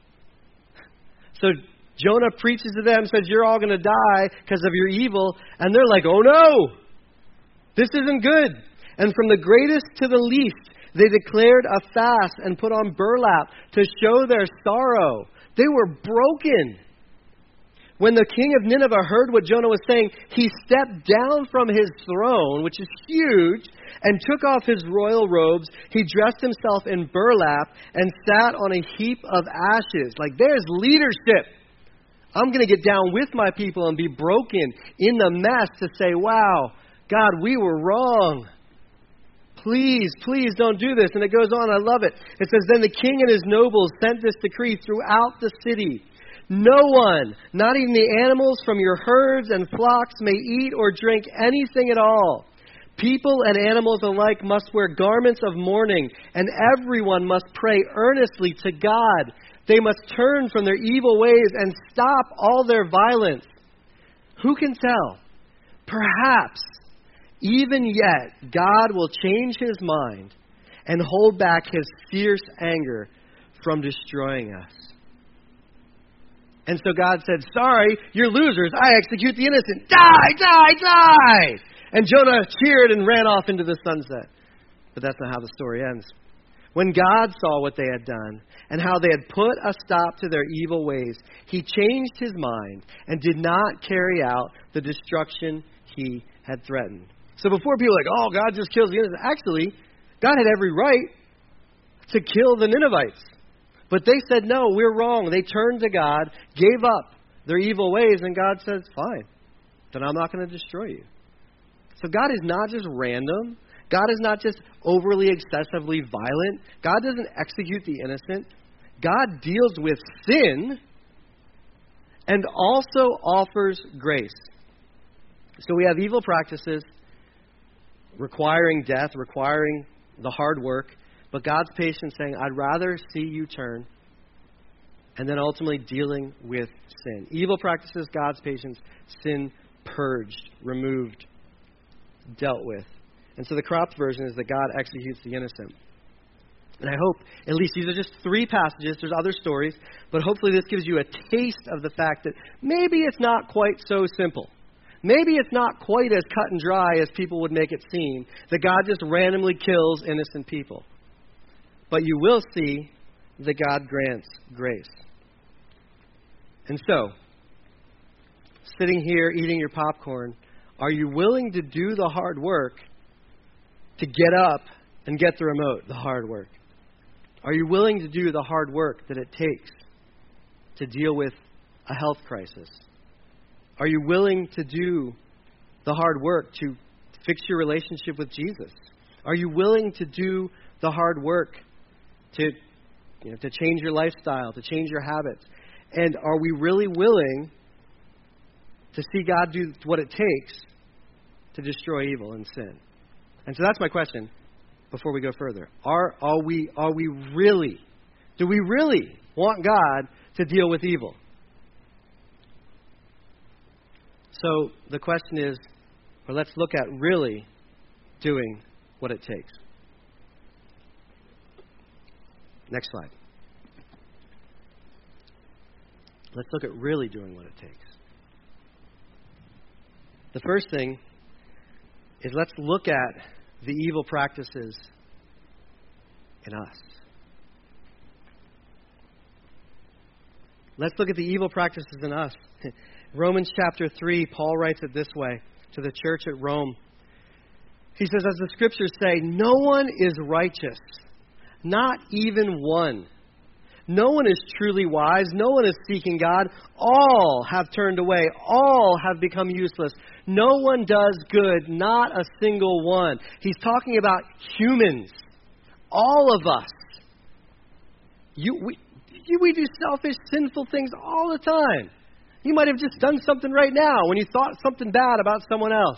Speaker 2: So Jonah preaches to them, says, you're all going to die because of your evil. And they're like, oh no, this isn't good. And from the greatest to the least, they declared a fast and put on burlap to show their sorrow. They were broken. When the king of Nineveh heard what Jonah was saying, he stepped down from his throne, which is huge, and took off his royal robes. He dressed himself in burlap and sat on a heap of ashes. Like, there's leadership. I'm going to get down with my people and be broken in the mess to say, wow, God, we were wrong. Please, please don't do this. And it goes on. I love it. It says, "Then the king and his nobles sent this decree throughout the city. No one, not even the animals from your herds and flocks, may eat or drink anything at all. People and animals alike must wear garments of mourning, and everyone must pray earnestly to God. They must turn from their evil ways and stop all their violence. Who can tell? Perhaps, even yet, God will change his mind and hold back his fierce anger from destroying us." And so God said, "Sorry, you're losers. I execute the innocent. Die, die, die!" And Jonah cheered and ran off into the sunset. But that's not how the story ends. When God saw what they had done and how they had put a stop to their evil ways, he changed his mind and did not carry out the destruction he had threatened. So before people are like, oh, God just kills the innocent. Actually, God had every right to kill the Ninevites. But they said, no, we're wrong. They turned to God, gave up their evil ways, and God says, fine, then I'm not going to destroy you. So God is not just random. God is not just overly excessively violent. God doesn't execute the innocent. God deals with sin and also offers grace. So we have evil practices requiring death, requiring the hard work, but God's patient saying, I'd rather see you turn, and then ultimately dealing with sin. Evil practices, God's patience, sin purged, removed, dealt with. And so the cropped version is that God executes the innocent. And I hope, at least these are just 3 passages, there's other stories, but hopefully this gives you a taste of the fact that maybe it's not quite so simple. Maybe it's not quite as cut and dry as people would make it seem, that God just randomly kills innocent people. But you will see that God grants grace. And so, sitting here eating your popcorn, are you willing to do the hard work to get up and get the remote, the hard work? Are you willing to do the hard work that it takes to deal with a health crisis? Are you willing to do the hard work to fix your relationship with Jesus? Are you willing to do the hard work to change your lifestyle, to change your habits? And are we really willing to see God do what it takes to destroy evil and sin? And so that's my question before we go further. Do we really want God to deal with evil? So the question is, or let's look at really doing what it takes. Next slide. Let's look at really doing what it takes. The first thing is let's look at the evil practices in us. Let's look at the evil practices in us. Romans chapter 3, Paul writes it this way to the church at Rome. He says, as the scriptures say, no one is righteous, not even one. No one is truly wise. No one is seeking God. All have turned away. All have become useless. No one does good, not a single one. He's talking about humans. All of us. We do selfish, sinful things all the time. You might have just done something right now when you thought something bad about someone else.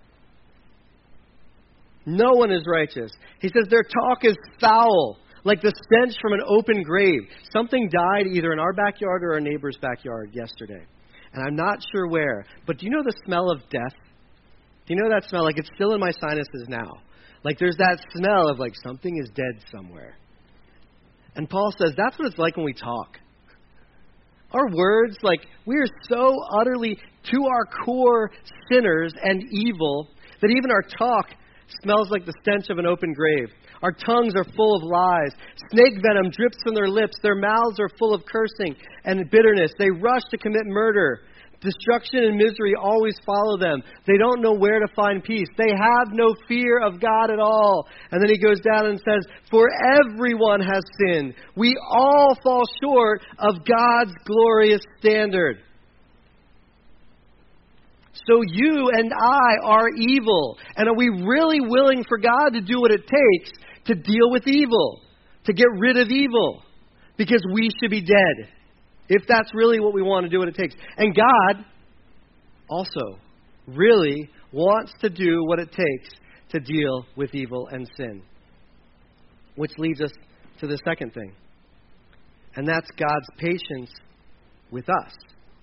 Speaker 2: No one is righteous. He says their talk is foul, like the stench from an open grave. Something died either in our backyard or our neighbor's backyard yesterday. And I'm not sure where. But do you know the smell of death? Do you know that smell? Like it's still in my sinuses now. Like there's that smell of like something is dead somewhere. And Paul says that's what it's like when we talk. Our words, like we are so utterly to our core sinners and evil that even our talk smells like the stench of an open grave. Our tongues are full of lies. Snake venom drips from their lips. Their mouths are full of cursing and bitterness. They rush to commit murder. Destruction and misery always follow them. They don't know where to find peace. They have no fear of God at all. And then he goes down and says, for everyone has sinned. We all fall short of God's glorious standard. So you and I are evil. And are we really willing for God to do what it takes to deal with evil, to get rid of evil? Because we should be dead, if that's really what we want to do what it takes. And God also really wants to do what it takes to deal with evil and sin. Which leads us to the second thing. And that's God's patience with us.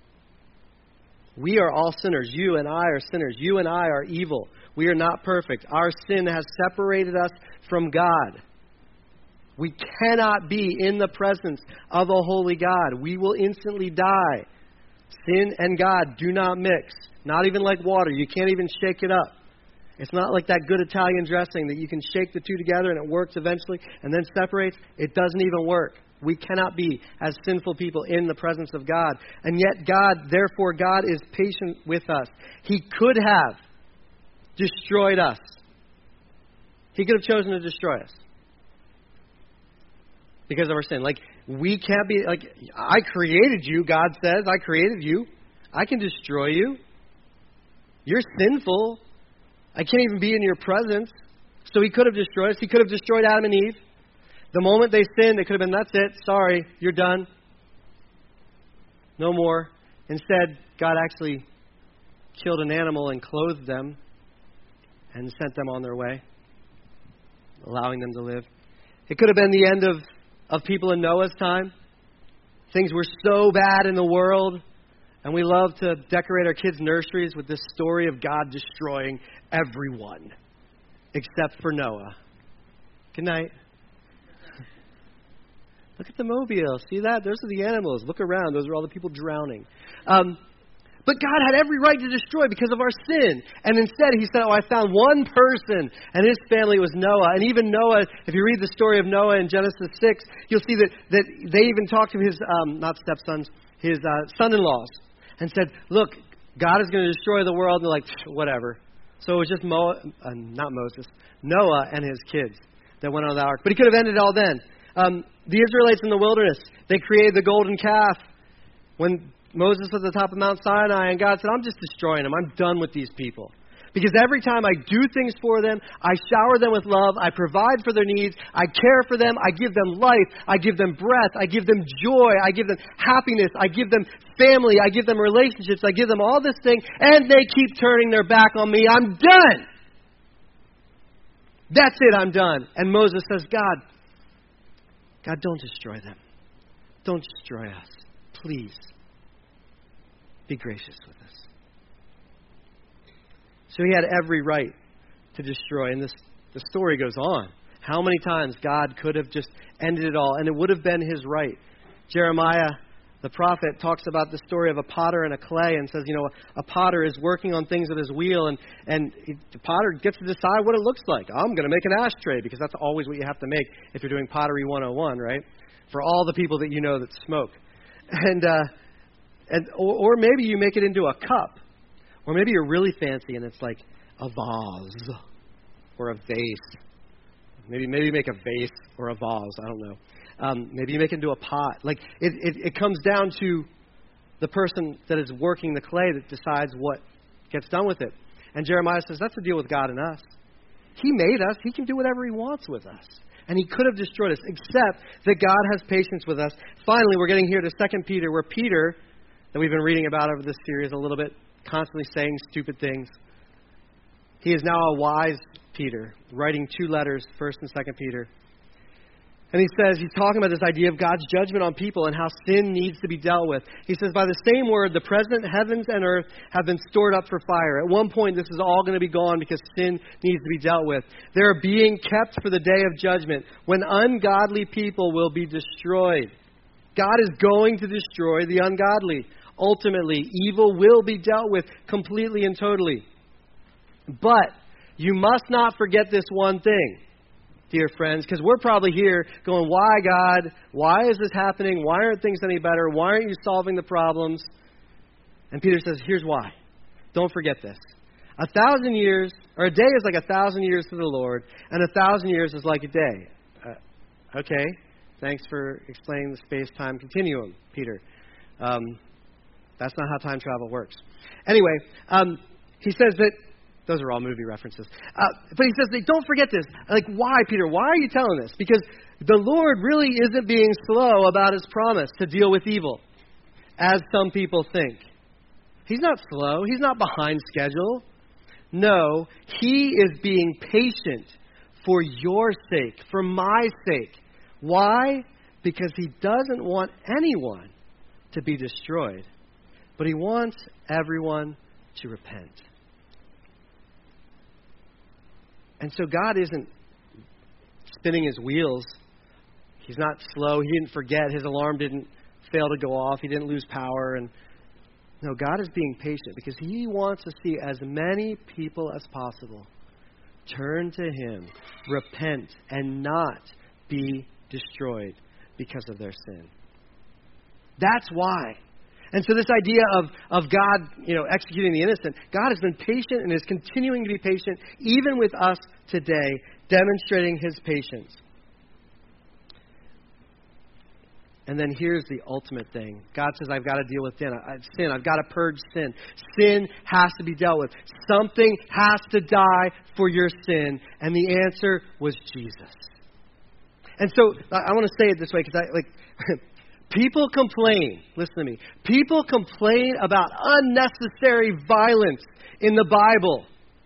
Speaker 2: We are all sinners. You and I are sinners. You and I are evil. We are not perfect. Our sin has separated us from God. We cannot be in the presence of a holy God. We will instantly die. Sin and God do not mix. Not even like water. You can't even shake it up. It's not like that good Italian dressing that you can shake the two together and it works eventually and then separates. It doesn't even work. We cannot be, as sinful people, in the presence of God. And yet therefore God is patient with us. He could have destroyed us. He could have chosen to destroy us because of our sin. Like, we can't be, like, I created you, God says. I created you. I can destroy you. You're sinful. I can't even be in your presence. So he could have destroyed us. He could have destroyed Adam and Eve. The moment they sinned, they could have been, that's it, sorry, you're done. No more. Instead, God actually killed an animal and clothed them and sent them on their way, allowing them to live. It could have been the end of people in Noah's time. Things were so bad in the world, and we love to decorate our kids' nurseries with this story of God destroying everyone except for Noah. Good night. Look at the mobile. See that? Those are the animals. Look around. Those are all the people drowning. But God had every right to destroy because of our sin. And instead he said, I found one person, and his family was Noah. And even Noah, if you read the story of Noah in Genesis 6, you'll see that they even talked to his, not stepsons, his son-in-laws, and said, look, God is going to destroy the world. And they're like, whatever. So it was just Noah and his kids that went on the ark. But he could have ended it all then. The Israelites in the wilderness, they created the golden calf when Moses was at the top of Mount Sinai, and God said, I'm just destroying them. I'm done with these people. Because every time I do things for them, I shower them with love, I provide for their needs, I care for them, I give them life, I give them breath, I give them joy, I give them happiness, I give them family, I give them relationships, I give them all this thing, and they keep turning their back on me, I'm done. That's it, I'm done. And Moses says, God, don't destroy them. Don't destroy us. Please, be gracious with us. So he had every right to destroy. And the story goes on. How many times God could have just ended it all, and it would have been his right. Jeremiah, the prophet, talks about the story of a potter and a clay and says, a potter is working on things with his wheel, and the potter gets to decide what it looks like. I'm going to make an ashtray, because that's always what you have to make if you're doing Pottery 101, right? For all the people that you know that smoke. Or maybe you make it into a cup. Or maybe you're really fancy and it's like a vase or a vase. Maybe make a vase or a vase. I don't know. Maybe you make it into a pot. Like it comes down to the person that is working the clay that decides what gets done with it. And Jeremiah says that's the deal with God and us. He made us. He can do whatever he wants with us. And he could have destroyed us, except that God has patience with us. Finally, we're getting here to 2 Peter, where Peter, that we've been reading about over this series a little bit, constantly saying stupid things. He is now a wise Peter, writing 2 letters, 1st and 2nd Peter. And he says, he's talking about this idea of God's judgment on people and how sin needs to be dealt with. He says, by the same word, the present heavens and earth have been stored up for fire. At one point, this is all going to be gone because sin needs to be dealt with. They're being kept for the day of judgment, when ungodly people will be destroyed. God is going to destroy the ungodly. Ultimately, evil will be dealt with completely and totally. But you must not forget this one thing, dear friends, because we're probably here going, why, God? Why is this happening? Why aren't things any better? Why aren't you solving the problems? And Peter says, here's why. Don't forget this. 1,000 years, or a day is like 1,000 years to the Lord, and 1,000 years is like a day. Okay, thanks for explaining the space-time continuum, Peter. That's not how time travel works. Anyway, he says that, those are all movie references. But he says, don't forget this. Like, why, Peter? Why are you telling this? Because the Lord really isn't being slow about his promise to deal with evil, as some people think. He's not slow. He's not behind schedule. No, he is being patient for your sake, for my sake. Why? Because he doesn't want anyone to be destroyed, but he wants everyone to repent. And so God isn't spinning his wheels. He's not slow. He didn't forget. His alarm didn't fail to go off. He didn't lose power. And no, God is being patient because he wants to see as many people as possible turn to him, repent, and not be destroyed because of their sin. That's why. And so this idea of God, executing the innocent, God has been patient and is continuing to be patient even with us today, demonstrating his patience. And then here's the ultimate thing. God says, I've got to deal with sin. I've got to purge sin. Sin has to be dealt with. Something has to die for your sin. And the answer was Jesus. And so I want to say it this way because people complain, listen to me, people complain about unnecessary violence in the Bible.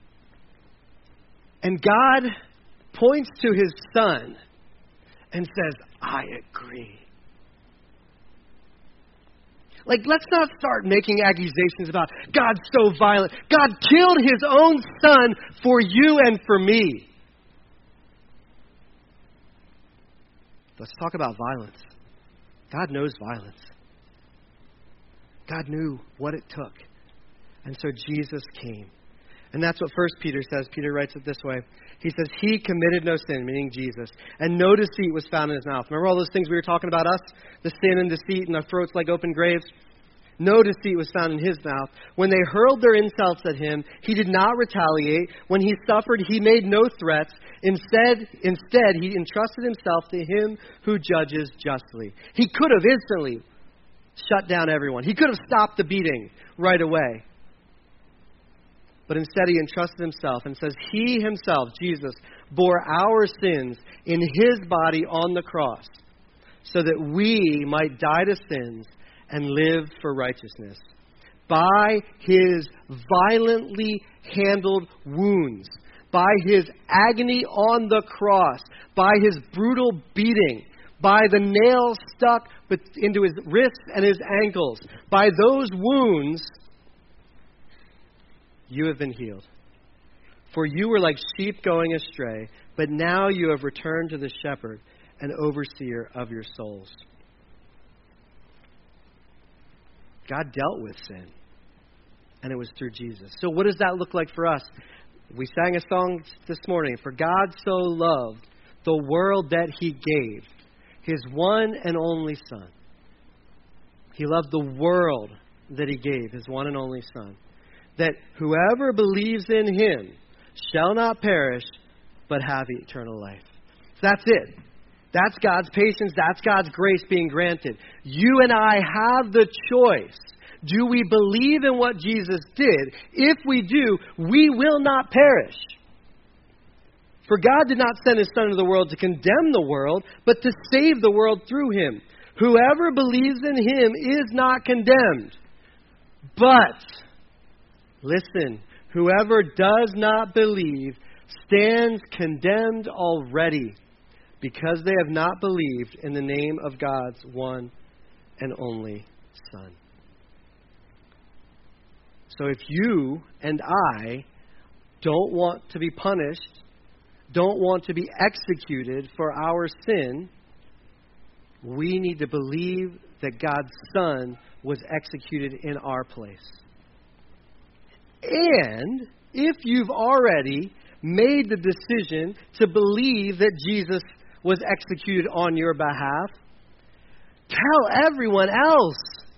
Speaker 2: And God points to his Son and says, I agree. Let's not start making accusations about God's so violent. God killed his own Son for you and for me. Let's talk about violence. God knows violence. God knew what it took. And so Jesus came. And that's what 1 Peter says. Peter writes it this way. He says, he committed no sin, meaning Jesus, and no deceit was found in his mouth. Remember all those things we were talking about us? The sin and deceit and our throats like open graves? No deceit was found in his mouth. When they hurled their insults at him, he did not retaliate. When he suffered, he made no threats. Instead, he entrusted himself to him who judges justly. He could have instantly shut down everyone. He could have stopped the beating right away. but instead he entrusted himself and says he himself, Jesus, bore our sins in his body on the cross so that we might die to sins and live for righteousness. By his violently handled wounds, by his agony on the cross, by his brutal beating, by the nails stuck into his wrists and his ankles, by those wounds, you have been healed. For you were like sheep going astray, but now you have returned to the shepherd and overseer of your souls. God dealt with sin, and it was through Jesus. So what does that look like for us? We sang a song this morning, for God so loved the world that he gave his one and only Son. He loved the world that he gave his one and only Son, that whoever believes in him shall not perish, but have eternal life. That's it. That's God's patience. That's God's grace being granted. You and I have the choice. Do we believe in what Jesus did? If we do, we will not perish. For God did not send his Son into the world to condemn the world, but to save the world through him. Whoever believes in him is not condemned. But, listen, whoever does not believe stands condemned already, because they have not believed in the name of God's one and only Son. So if you and I don't want to be punished, don't want to be executed for our sin, we need to believe that God's Son was executed in our place. And if you've already made the decision to believe that Jesus was executed on your behalf, tell everyone else.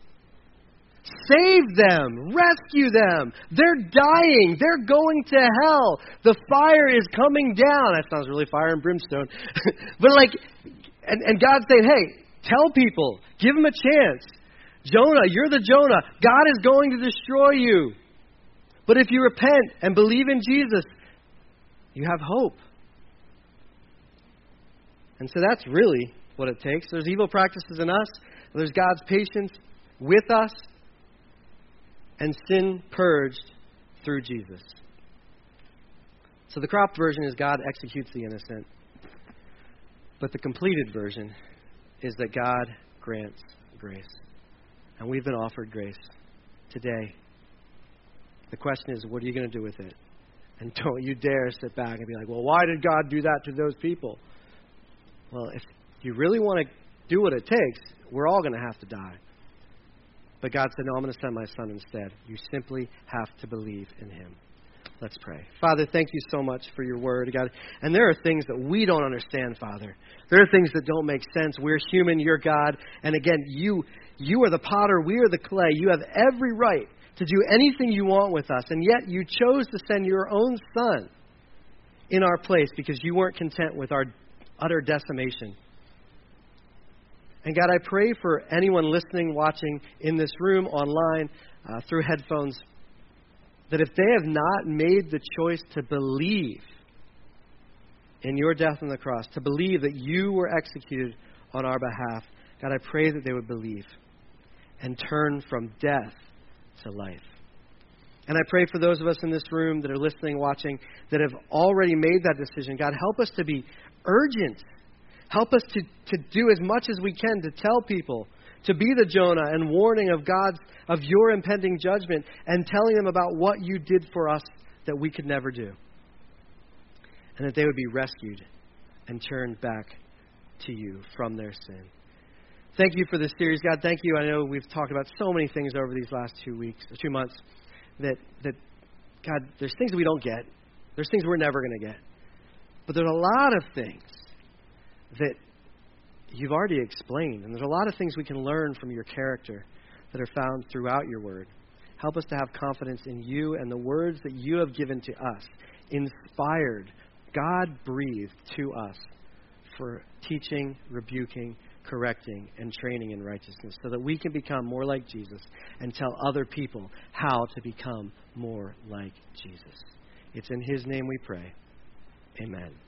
Speaker 2: Save them. Rescue them. They're dying. They're going to hell. The fire is coming down. That sounds really fire and brimstone. But and God's saying, hey, tell people. Give them a chance. Jonah, you're the Jonah. God is going to destroy you. But if you repent and believe in Jesus, you have hope. And so that's really what it takes. There's evil practices in us. There's God's patience with us. And sin purged through Jesus. So the cropped version is God executes the innocent. But the completed version is that God grants grace. And we've been offered grace today. The question is, what are you going to do with it? And don't you dare sit back and be like, well, why did God do that to those people? Well, if you really want to do what it takes, we're all going to have to die. But God said, no, I'm going to send my Son instead. You simply have to believe in him. Let's pray. Father, thank you so much for your word, God. And there are things that we don't understand, Father. There are things that don't make sense. We're human, you're God. And again, you are the potter, we are the clay. You have every right to do anything you want with us. And yet you chose to send your own Son in our place because you weren't content with our utter decimation. And God, I pray for anyone listening, watching in this room, online, through headphones, that if they have not made the choice to believe in your death on the cross, to believe that you were executed on our behalf, God, I pray that they would believe and turn from death to life. And I pray for those of us in this room that are listening, watching, that have already made that decision. God, help us to be urgent. Help us to do as much as we can to tell people, to be the Jonah and warning of your impending judgment and telling them about what you did for us that we could never do. And that they would be rescued and turned back to you from their sin. Thank you for this series, God. Thank you. I know we've talked about so many things over these last 2 months that God, there's things that we don't get. There's things we're never going to get. But there's a lot of things that you've already explained. And there's a lot of things we can learn from your character that are found throughout your word. Help us to have confidence in you and the words that you have given to us, inspired, God-breathed to us for teaching, rebuking, correcting, and training in righteousness so that we can become more like Jesus and tell other people how to become more like Jesus. It's in His name we pray. Amen.